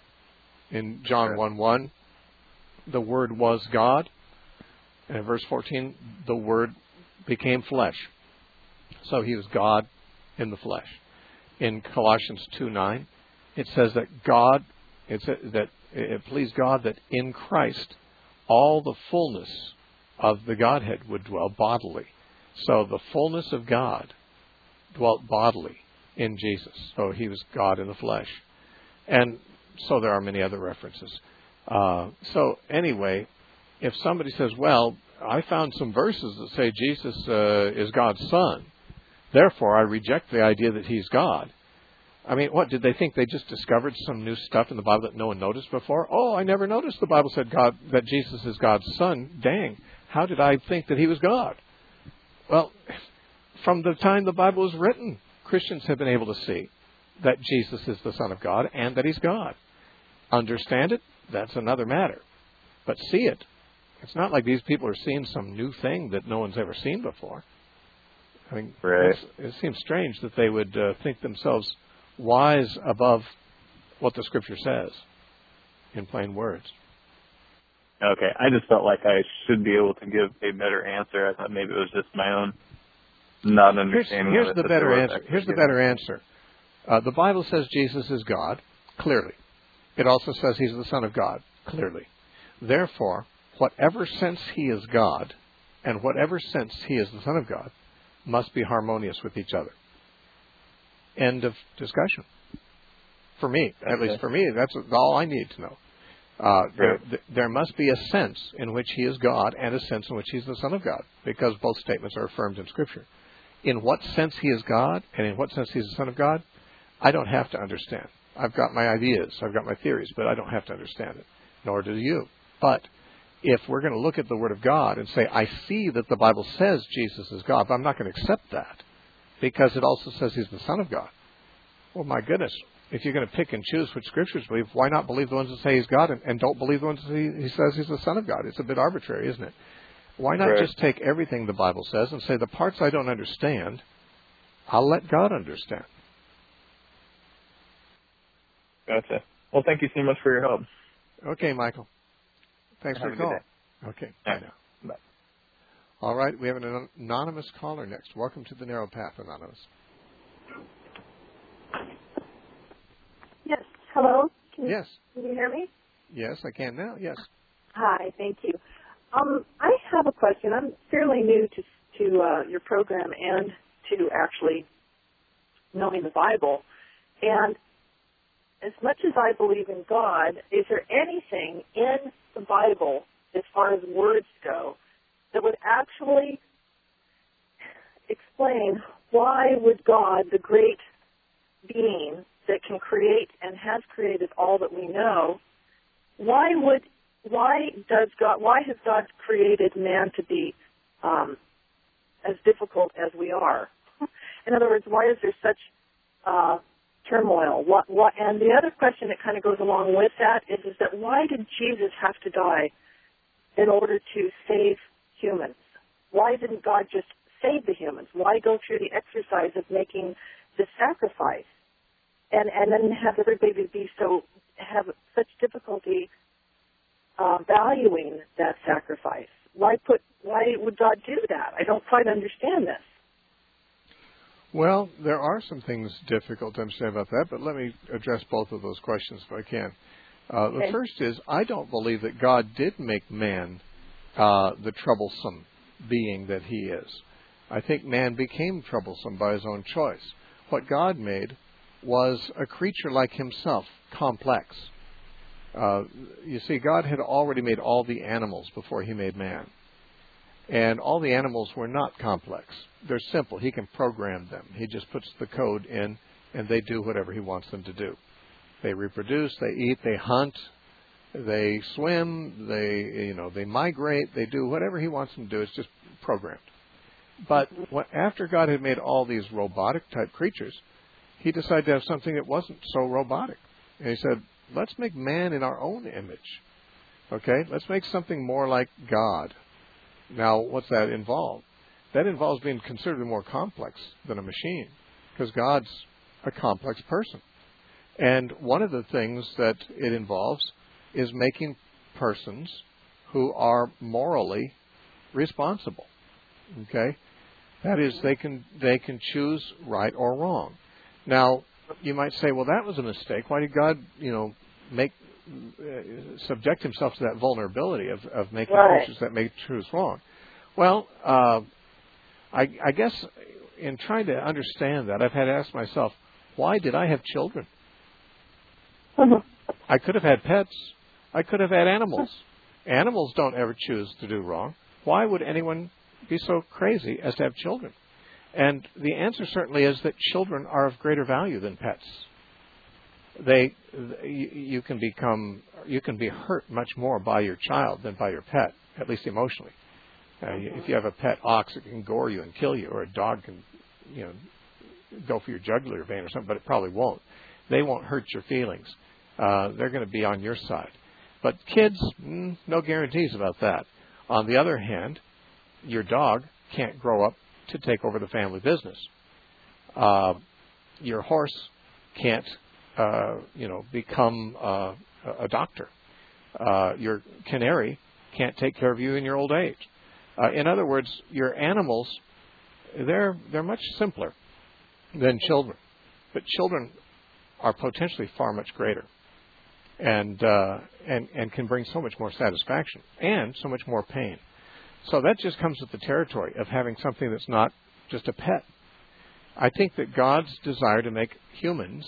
In John one one, the Word was God. And in verse fourteen, the Word became flesh. So he was God in the flesh. In Colossians two nine, it says that God, it's a, that it pleased God that in Christ all the fullness of the Godhead would dwell bodily. So the fullness of God dwelt bodily in Jesus. So he was God in the flesh. And so there are many other references. Uh, so anyway, if somebody says, well, I found some verses that say Jesus uh, is God's Son, therefore I reject the idea that he's God. I mean, what, did they think they just discovered some new stuff in the Bible that no one noticed before? Oh, I never noticed the Bible said God that Jesus is God's Son. Dang, how did I think that he was God? Well, from the time the Bible was written, Christians have been able to see that Jesus is the Son of God and that he's God. Understand it? That's another matter. But see it. It's not like these people are seeing some new thing that no one's ever seen before. I mean, right. it seems strange that they would uh, think themselves wise above what the Scripture says in plain words. Okay, I just felt like I should be able to give a better answer. I thought maybe it was just my own not understanding. Here's, here's of the it, better answer. Here's the better answer. Uh, the Bible says Jesus is God, clearly. It also says he's the Son of God, clearly. Therefore, whatever sense he is God and whatever sense he is the Son of God must be harmonious with each other. End of discussion. For me, at okay. least for me, that's all I need to know. Uh, there, th- there must be a sense in which he is God and a sense in which he's the Son of God, because both statements are affirmed in Scripture. In what sense he is God and in what sense he's the Son of God, I don't have to understand. I've got my ideas, I've got my theories, but I don't have to understand it, nor do you. But if we're going to look at the Word of God and say, I see that the Bible says Jesus is God, but I'm not going to accept that because it also says he's the Son of God. Well, my goodness, if you're going to pick and choose which Scriptures believe, why not believe the ones that say he's God and, and don't believe the ones that he, he says he's the Son of God? It's a bit arbitrary, isn't it? Why not right. just take everything the Bible says and say the parts I don't understand, I'll let God understand. Gotcha. Well, thank you so much for your help. Okay, Michael. Thanks Have for a the call. good day. Okay, Yeah. bye now. Bye. All right, we have an anonymous caller next. Welcome to the Narrow Path, Anonymous. Yes. Hello? Can Yes. Can you hear me? Yes, I can now. Yes. Hi, thank you. Um, I have a question. I'm fairly new to to uh, your program and to actually knowing the Bible. And as much as I believe in God, is there anything in the Bible, as far as words go, that would actually explain why would God, the great being that can create and has created all that we know, why would why does God why has God created man to be um, as difficult as we are? In other words, why is there such uh, turmoil? What, what, and the other question that kind of goes along with that is, is that why did Jesus have to die in order to save humans? Why didn't God just save the humans? Why go through the exercise of making the sacrifice and, and then have everybody be so, have such difficulty uh, valuing that sacrifice? Why put, why would God do that? I don't quite understand this. Well, there are some things difficult to understand about that, but let me address both of those questions if I can. Uh, okay. The first is, I don't believe that God did make man uh, the troublesome being that he is. I think man became troublesome by his own choice. What God made was a creature like himself, complex. Uh, you see, God had already made all the animals before he made man. And all the animals were not complex. They're simple. He can program them. He just puts the code in, and they do whatever he wants them to do. They reproduce, they eat, they hunt, they swim, they you know they migrate, they do whatever he wants them to do. It's just programmed. But what, after God had made all these robotic type creatures, he decided to have something that wasn't so robotic. And he said, let's make man in our own image. Okay? Let's make something more like God. Now, what's that involve? That involves being considerably more complex than a machine, because God's a complex person. And one of the things that it involves is making persons who are morally responsible. Okay? That is, they can they can choose right or wrong. Now, you might say, well, that was a mistake. Why did God, you know, make uh, subject himself to that vulnerability of, of making right. choices that may choose wrong? Well, uh, I, I guess in trying to understand that, I've had to ask myself, why did I have children? Mm-hmm. I could have had pets. I could have had animals. Animals don't ever choose to do wrong. Why would anyone be so crazy as to have children? And the answer certainly is that children are of greater value than pets. They, you can become, you can be hurt much more by your child than by your pet, at least emotionally. Uh, if you have a pet ox, it can gore you and kill you, or a dog can, you know, go for your jugular vein or something, but it probably won't. They won't hurt your feelings. Uh, they're going to be on your side. But kids, mm, no guarantees about that. On the other hand, your dog can't grow up to take over the family business. Uh, your horse can't, uh, you know, become uh, a doctor. Uh, your canary can't take care of you in your old age. Uh, in other words, your animals, they're they're much simpler than children, but children are potentially far much greater, and uh, and and can bring so much more satisfaction and so much more pain. So that just comes with the territory of having something that's not just a pet. I think that God's desire to make humans,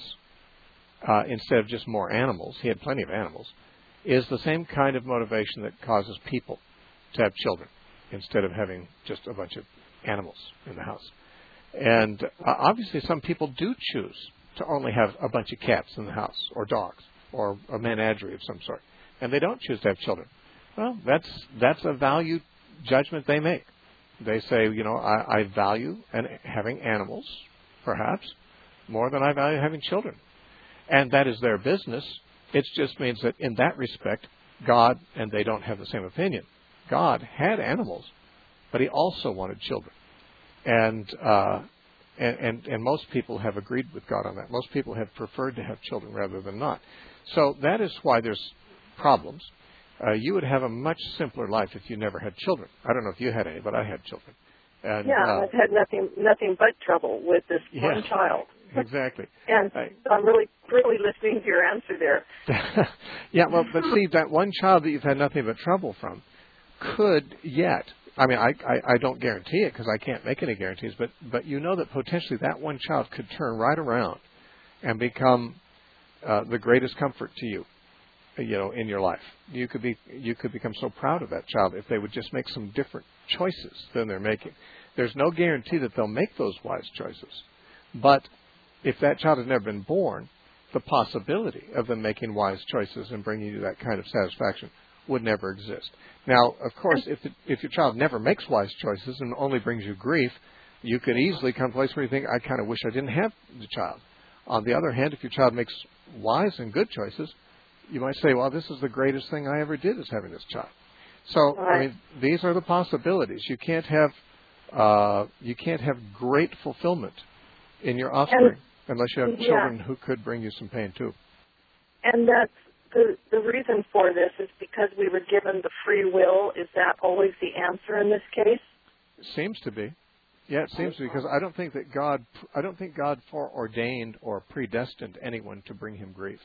uh, instead of just more animals, he had plenty of animals, is the same kind of motivation that causes people to have children instead of having just a bunch of animals in the house. And uh, obviously some people do choose to only have a bunch of cats in the house, or dogs, or a menagerie of some sort, and they don't choose to have children. Well, that's that's a value judgment they make. They say, you know, I, I value an, having animals, perhaps, more than I value having children. And that is their business. It just means that in that respect, God and they don't have the same opinion. God had animals, but he also wanted children. And, uh, and, and, and most people have agreed with God on that. Most people have preferred to have children rather than not. So that is why there's problems. Uh, you would have a much simpler life if you never had children. I don't know if you had any, but I had children. And, yeah, uh, I've had nothing nothing but trouble with this yeah, one child. Exactly. And I, I'm really, really listening to your answer there. Yeah, well, but see, that one child that you've had nothing but trouble from could yet, I mean, I, I, I don't guarantee it because I can't make any guarantees, but, but you know that potentially that one child could turn right around and become uh, the greatest comfort to you, you know, in your life. You could be, you could become so proud of that child if they would just make some different choices than they're making. There's no guarantee that they'll make those wise choices. But if that child has never been born, the possibility of them making wise choices and bringing you that kind of satisfaction would never exist. Now, of course, if the, if your child never makes wise choices and only brings you grief, you could easily come to a place where you think, I kind of wish I didn't have the child. On the other hand, if your child makes wise and good choices, you might say, well, this is the greatest thing I ever did is having this child. So, I mean, these are the possibilities. You can't have uh, you can't have great fulfillment in your offspring and, unless you have yeah. children who could bring you some pain too. And that's the the reason for this is because we were given the free will. Is that always the answer in this case? It seems to be. Yeah, it seems to be, because I don't think that God I don't think God foreordained or predestined anyone to bring him grief.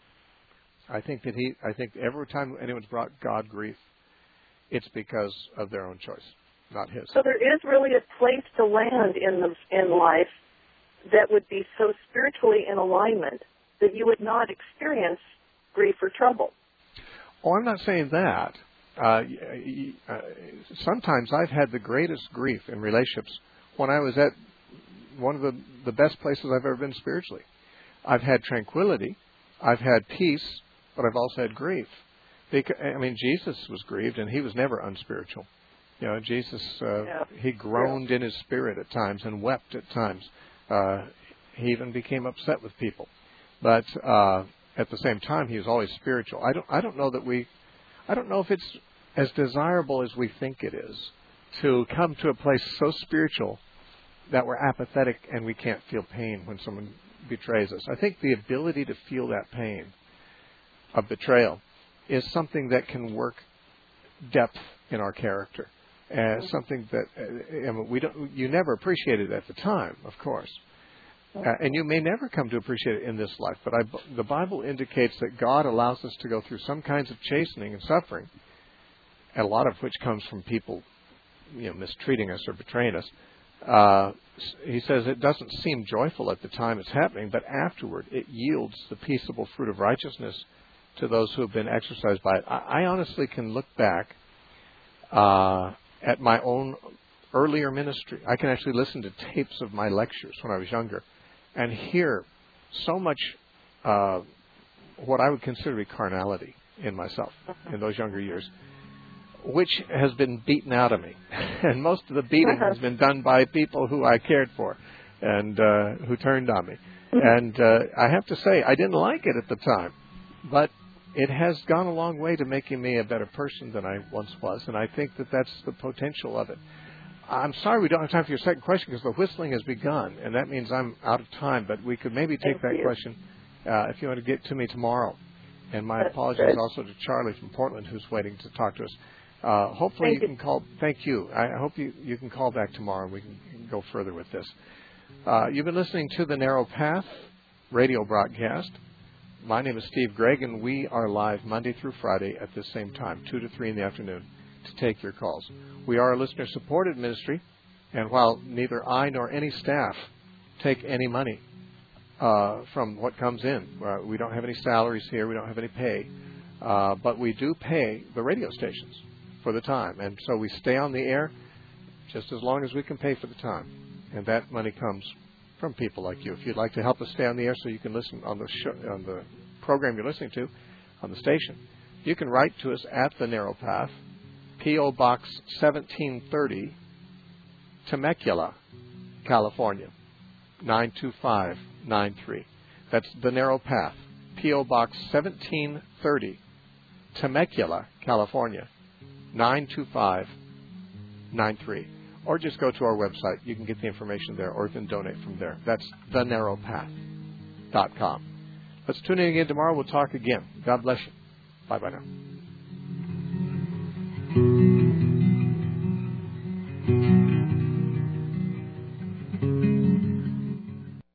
I think that he I think every time anyone's brought God grief, it's because of their own choice, not his. So there is really a place to land in the in life that would be so spiritually in alignment that you would not experience grief or trouble. Oh, I'm not saying that. Uh, uh, sometimes I've had the greatest grief in relationships when I was at one of the, the best places I've ever been spiritually. I've had tranquility, I've had peace, but I've also had grief. Because, I mean, Jesus was grieved, and he was never unspiritual. You know, Jesus, uh, yeah. he groaned yeah. in his spirit at times and wept at times. Uh, he even became upset with people. But uh, at the same time, he was always spiritual. I don't, I don't know that we, I don't know if it's as desirable as we think it is to come to a place so spiritual that we're apathetic and we can't feel pain when someone betrays us. I think the ability to feel that pain of betrayal is something that can work depth in our character, and something that uh, I mean, we don't. You never appreciate it at the time, of course, uh, and you may never come to appreciate it in this life. But I, the Bible indicates that God allows us to go through some kinds of chastening and suffering, and a lot of which comes from people, you know, mistreating us or betraying us. Uh, he says it doesn't seem joyful at the time it's happening, but afterward it yields the peaceable fruit of righteousness to those who have been exercised by it. I, I honestly can look back uh, at my own earlier ministry. I can actually listen to tapes of my lectures when I was younger and hear so much uh, what I would consider to be carnality in myself in those younger years, which has been beaten out of me. And most of the beating has been done by people who I cared for and uh, who turned on me. And uh, I have to say, I didn't like it at the time, but it has gone a long way to making me a better person than I once was, and I think that that's the potential of it. I'm sorry we don't have time for your second question because the whistling has begun, and that means I'm out of time, but we could maybe take Thank that you. question uh, if you want to get to me tomorrow. And my That's apologies good. also to Charlie from Portland who's waiting to talk to us. Uh, hopefully Thank you you. can call. Thank you. I hope you, you can call back tomorrow and we can go further with this. Uh, you've been listening to the Narrow Path radio broadcast. My name is Steve Gregg, and we are live Monday through Friday at the same time, two to three in the afternoon, to take your calls. We are a listener-supported ministry, and while neither I nor any staff take any money uh, from what comes in, uh, we don't have any salaries here, we don't have any pay, uh, but we do pay the radio stations for the time, and so we stay on the air just as long as we can pay for the time, and that money comes from people like you. If you'd like to help us stay on the air so you can listen on the show, on the program you're listening to on the station, you can write to us at The Narrow Path, P O. Box seventeen thirty, Temecula, California, nine two five nine three. That's The Narrow Path, P O. Box seventeen thirty, Temecula, California, nine two five nine three. Or just go to our website. You can get the information there, or you can donate from there. That's the narrow path dot com. Let's tune in again tomorrow. We'll talk again. God bless you. Bye-bye now.